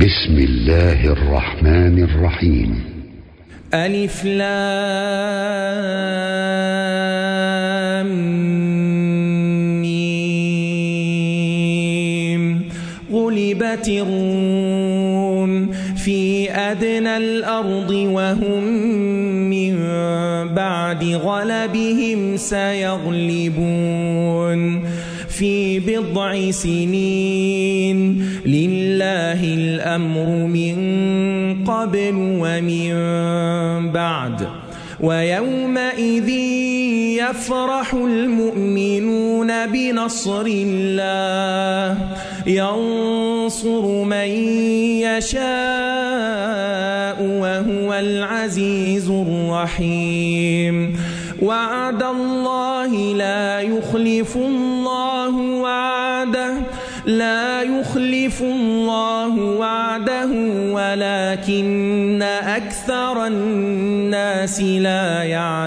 بسم الله الرحمن الرحيم. ألف لام ميم. غلبت الروم في أدنى الأرض وهم من بعد غلبهم سيغلبون في بضع سنين. لله الأمر من قبل ومن بعد ويومئذ يفرح المؤمنون بنصر الله ينصر من يشاء وهو العزيز الرحيم. وعد الله لا يخلف الله وعده ولكن أكثر الناس لا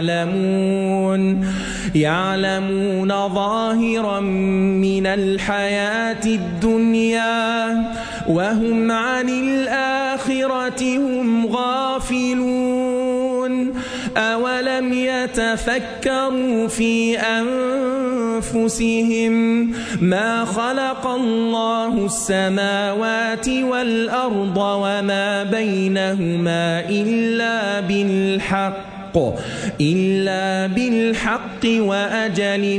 يعلمون ظاهرا من الحياة الدنيا وهم عن الآخرة هم غافلون. أولم يتفكروا في أنفسهم ما خلق الله السماوات والأرض وما بينهما إلا بالحق وأجل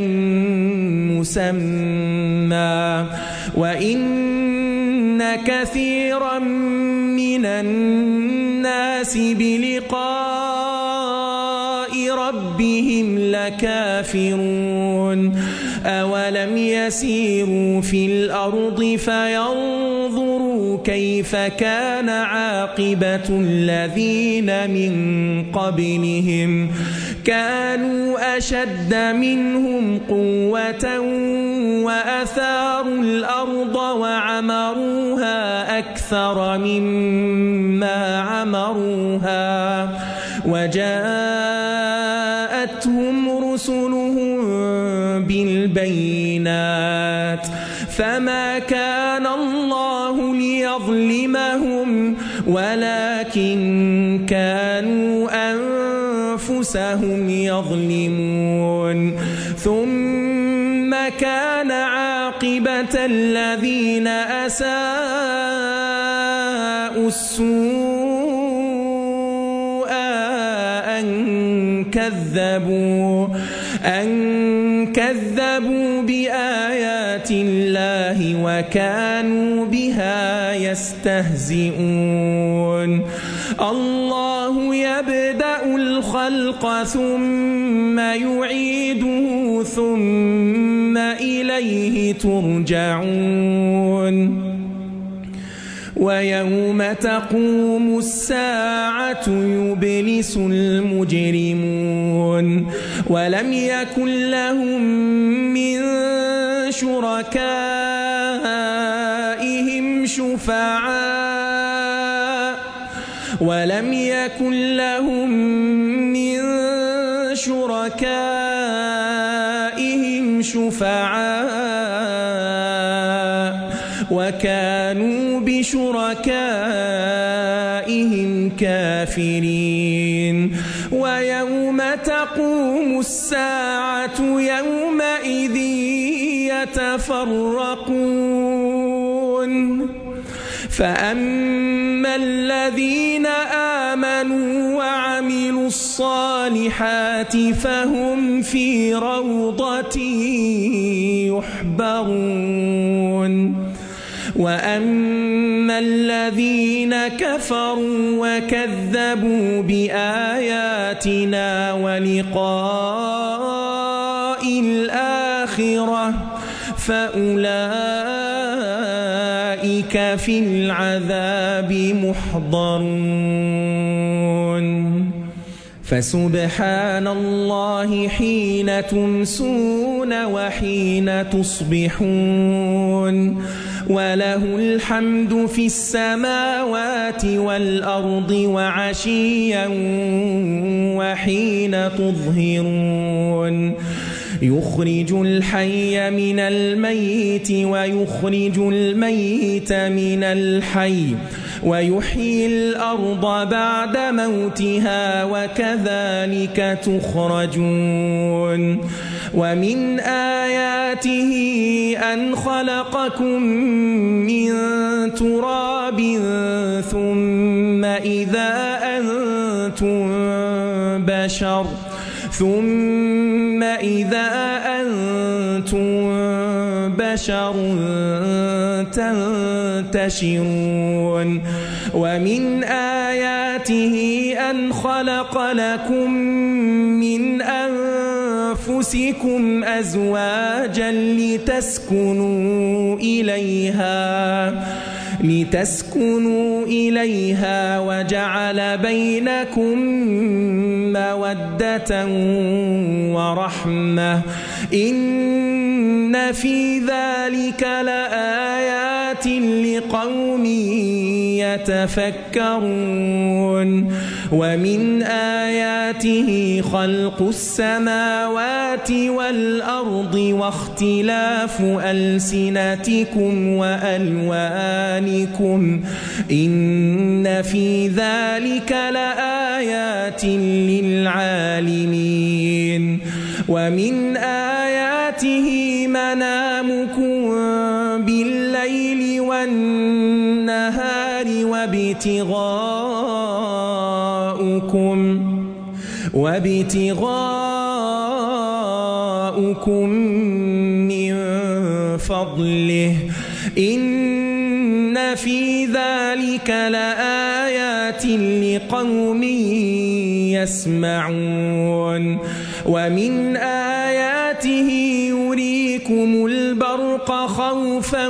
مسمى وإن كثيرا من الناس بلقاء ربهم لكافرون. أولم يسيروا في الأرض فينظروا كيف كان عاقبة الذين من قبلهم كانوا أشد منهم قوة وأثاروا الأرض وعمروها أكثر مما عمروها وجاءتهم رسلهم بالبينات فما كان الله ليظلمهم ولكن كانوا أنفسهم يظلمون. ثم كان عاقبة الذين أساءوا السوء أن كذبوا بآيات الله وكانوا بها يستهزئون. الله يبدأ الخلق ثم يعيده ثم إليه ترجعون. ويوم تقوم الساعة يبلس المجرمون ولم يكن لهم من شركائهم شفعاء وكانوا بشركائهم كافرين. ويوم تقوم الساعة يومئذ يتفرقون فأما الذين آمنوا وعملوا الصالحات فهم في روضة يحبرون. وأما الذين كفروا وكذبوا بآياتنا ولقاء الآخرة فأولئك في العذاب محضرون. فسبحان الله حين تمسون وحين تصبحون وله الحمد في السماوات والأرض وعشيا وحين تظهرون. يخرج الحي من الميت ويخرج الميت من الحي ويحيي الأرض بعد موتها وكذلك تخرجون ومن آياته أن خلقكم من تراب ثم إذا أنتم بشر تنتشرون ومن آياته أن خلق لكم من أنفسكم أزواجا لتسكنوا إليها وجعل بينكم مودة ورحمة إن في ذلك لآيات لقوم يتفكرون ومن آياته خلق السماوات والأرض واختلاف ألسنتكم وألوانكم إن في ذلك لآيات للعالمين ومن آياته منامكم بالليل والنهار وابتغاؤكم من فضله إن في ذلك لآيات لقوم يسمعون ومن آياته يريكم البرق خوفا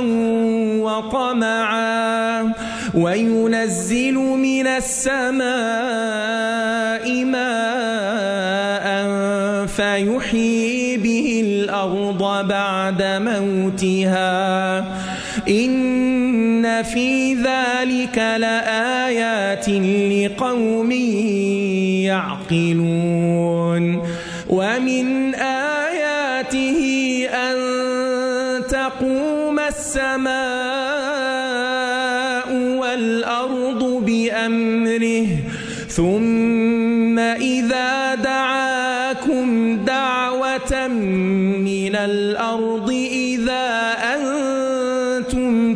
وطمعا وينزل من السماء ماء فيحيي به الأرض بعد موتها إن في ذلك لآيات لقوم يعقلون ومن آياته أن تقوم السماء والأرض بأمره ثم إذا دعاكم دعوة من الأرض إذا أنتم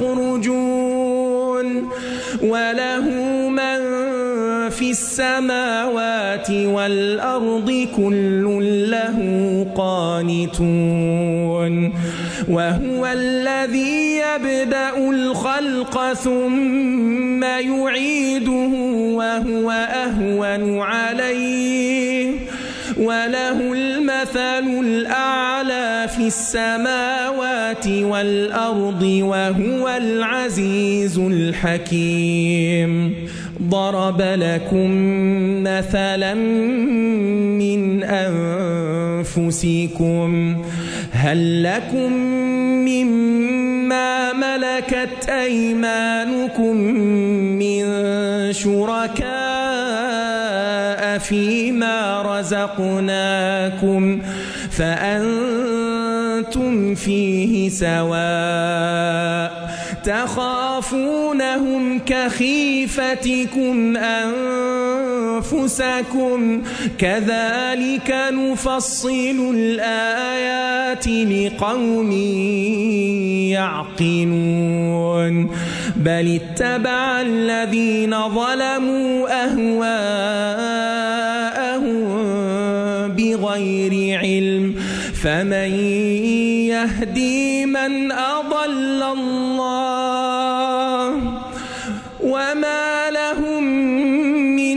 تخرجون وله من في السماوات والأرض كل له قانتون وهو الذي يبدأ الخلق ثم يعيده وهو أهون عليه وله المثل الأعلى في السماوات والأرض وهو العزيز الحكيم ضرب لكم مثلا من أنفسكم هل لكم مما ملكت أيمانكم من شركاء فيما رزقناكم فأنتم فيه سواء تخافونهم كخيفتكم أنفسكم كذلك نفصل الآيات لقوم يعقلون بل اتبع الذين ظلموا أهواءهم بغير علم فمن يهدي من أضل الله وما لهم من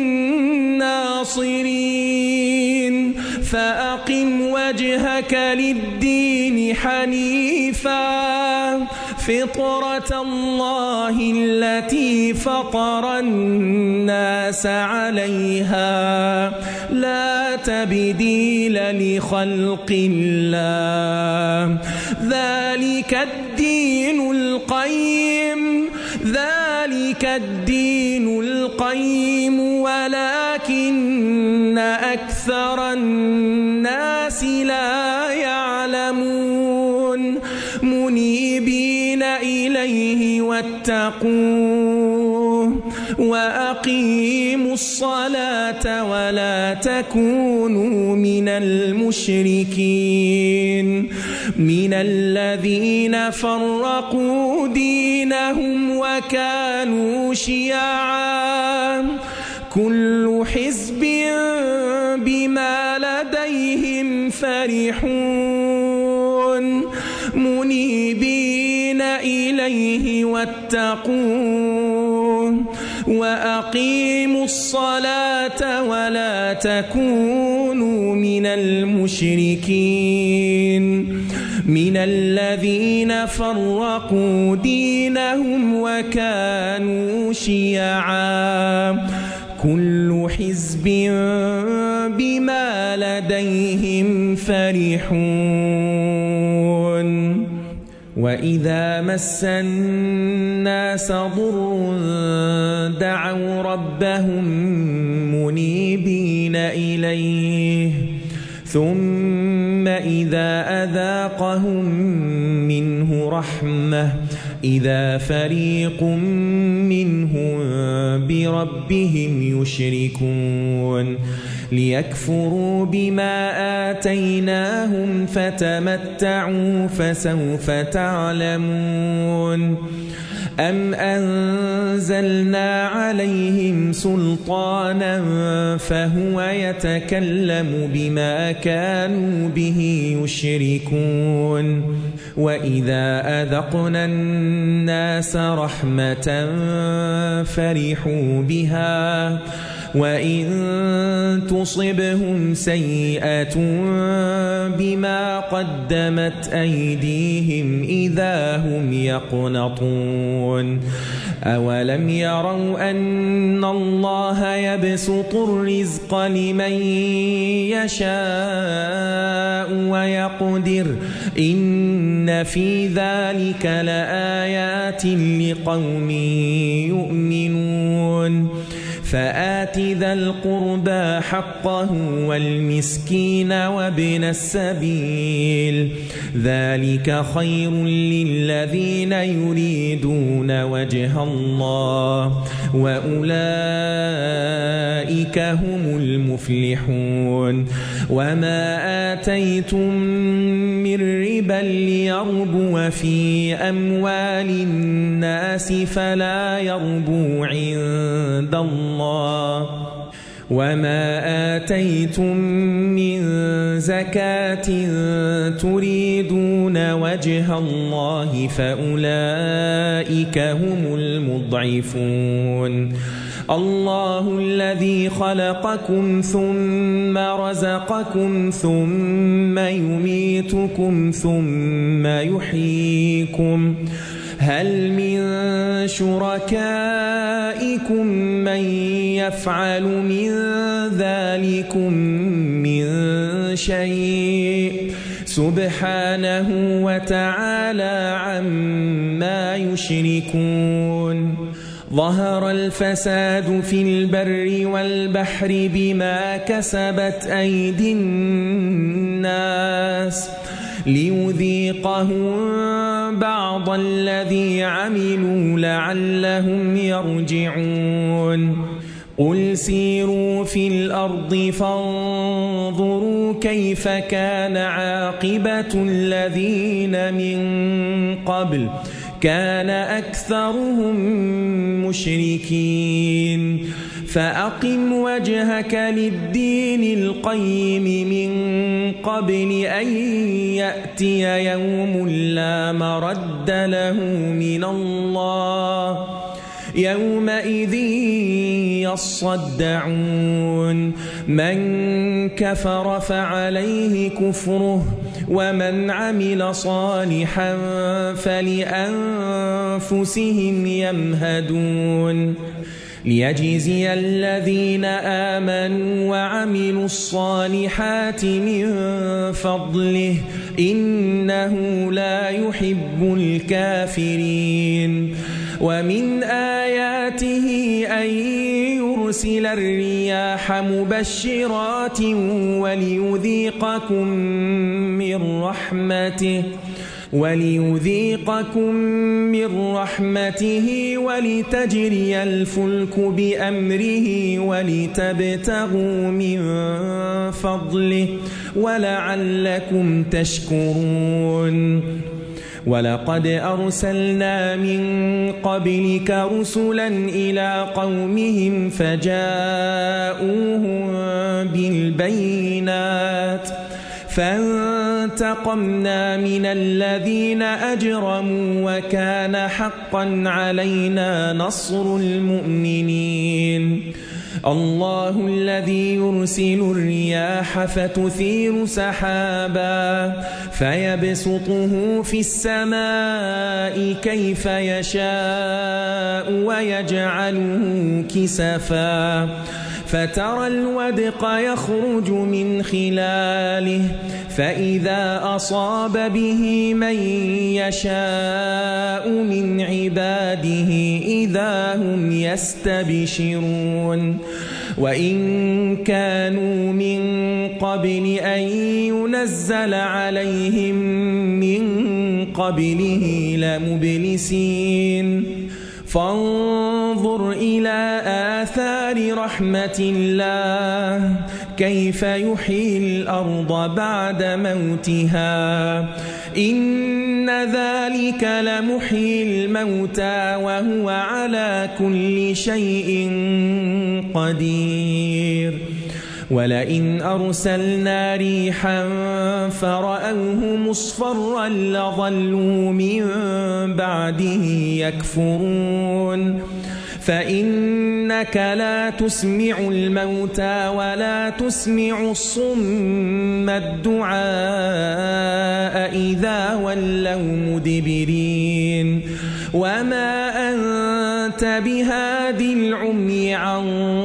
ناصرين فأقم وجهك للدين حنيفا فطرة الله التي فطر الناس عليها لا تبديل لخلق الله ذلك الدين القيم ولكن أكثر الناس لا واتقوه وأقيموا الصلاة ولا تكونوا من المشركين من الذين فرقوا دينهم وكانوا شيعا كل حزب بما لديهم فرحون منيبين إليه واتقوه وأقيموا الصلاة ولا تكونوا من المشركين من الذين فرقوا دينهم وكانوا شيعا كل حزب بما لديهم فرحون وإذا مس الناس ضر دعوا ربهم منيبين إليه ثم إذا أذاقهم منه رحمة إذا فريق منهم بربهم يشركون ليكفروا بما آتيناهم فتمتعوا فسوف تعلمون أم أنزلنا عليهم سلطانا فهو يتكلم بما كانوا به يشركون وإذا أذقنا الناس رحمة فرحوا بها وإن تصبهم سيئة بما قدمت أيديهم إذا هم يقنطون أولم يروا أن الله يبسط الرزق لمن يشاء ويقدر إن في ذلك لآيات لقوم يؤمنون فآت ذا القربى حقه والمسكين وابن السبيل ذلك خير للذين يريدون وجه الله وأولئك هم المفلحون وما آتيتم من ربا ليربو في أموال الناس فلا يربو عند الله وما آتيتم من زكاة تريدون وجه الله فأولئك هم المضعفون الله الذي خلقكم ثم رزقكم ثم يميتكم ثم يحييكم هل من شركائكم من يفعل من ذلكم من شيء سبحانه وتعالى عما يشركون ظهر الفساد في البر والبحر بما كسبت أيدي الناس ليذيقهم بعض الذي عملوا لعلهم يرجعون قل سيروا في الأرض فانظروا كيف كان عاقبة الذين من قبل كان أكثرهم مشركين فأقم وجهك للدين القيم من قبل أن يأتي يوم لا مرد له من الله يومئذ يصدعون من كفر فعليه كفره ومن عمل صالحا فلأنفسهم يمهدون ليجزي الذين آمنوا وعملوا الصالحات من فضله إنه لا يحب الكافرين ومن آياته أن يرسل الرياح مبشرات وليذيقكم من رحمته وليذيقكم من رحمته ولتجري الفلك بأمره ولتبتغوا من فضله ولعلكم تشكرون ولقد أرسلنا من قبلك رسلا إلى قومهم فجاءوهم بالبينات فانتقمنا من الذين أجرموا وكان حقا علينا نصر المؤمنين الله الذي يرسل الرياح فتثير سحابا فيبسطه في السماء كيف يشاء ويجعله كسفا فترى الودق يخرج من خلاله فإذا أصاب به من يشاء من عباده إذا هم يستبشرون وإن كانوا من قبل أن ينزل عليهم من قبله لمبلسين فانظر إلى آثار رحمة الله كيف يحيي الأرض بعد موتها إن ذلك لمحيي الموتى وهو على كل شيء قدير ولئن أرسلنا ريحا فرأوه مصفرا لظلوا من بعده يكفرون فإنك لا تسمع الموتى ولا تسمع الصم الدعاء إذا ولوا مدبرين وما أنت بهاد العمي عن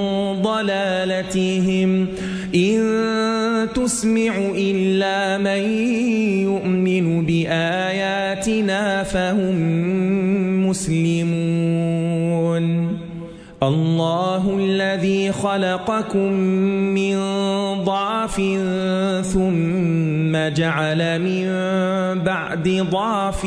ضلالتهم إن تسمع إلا من يؤمن بآياتنا فهم مسلمون الله الذي خلقكم من ضعف ثم جعل من بعد ضعف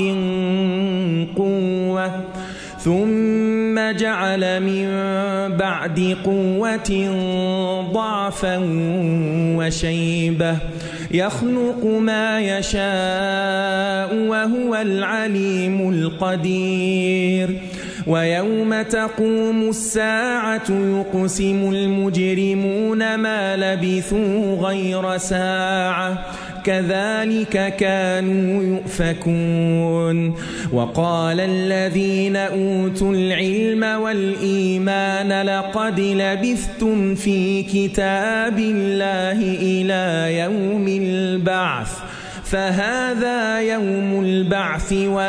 قوة ثم جعل من بعد قوة ضعفا وشيبة يخلق ما يشاء وهو العليم القدير ويوم تقوم الساعة يقسم المجرمون ما لبثوا غير ساعة كذلك كانوا يؤفكون وقال الذين أوتوا العلم والإيمان لقد لبثتم في كتاب الله إلى يوم البعث فهذا يوم البعث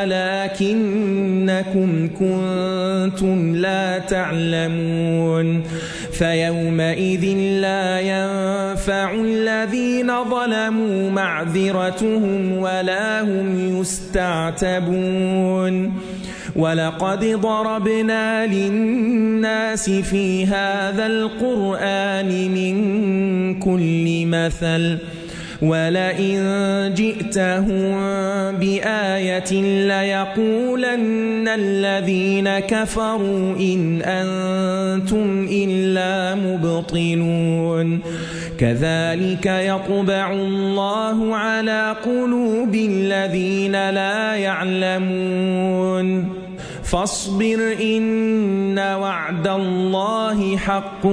ولكنكم كنتم لا تعلمون فيومئذ لا ينفع الذين ظلموا معذرتهم ولا هم يستعتبون ولقد ضربنا للناس في هذا القرآن من كل مثل ولئن جئتهم بآية ليقولن الذين كفروا إن أنتم إلا مبطلون كذلك يطبع الله على قلوب الذين لا يعلمون فاصبر إن وعد الله حق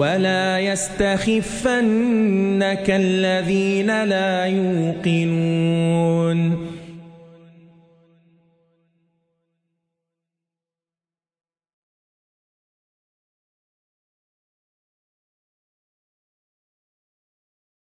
ولا يستخفنك الذين لا يوقنون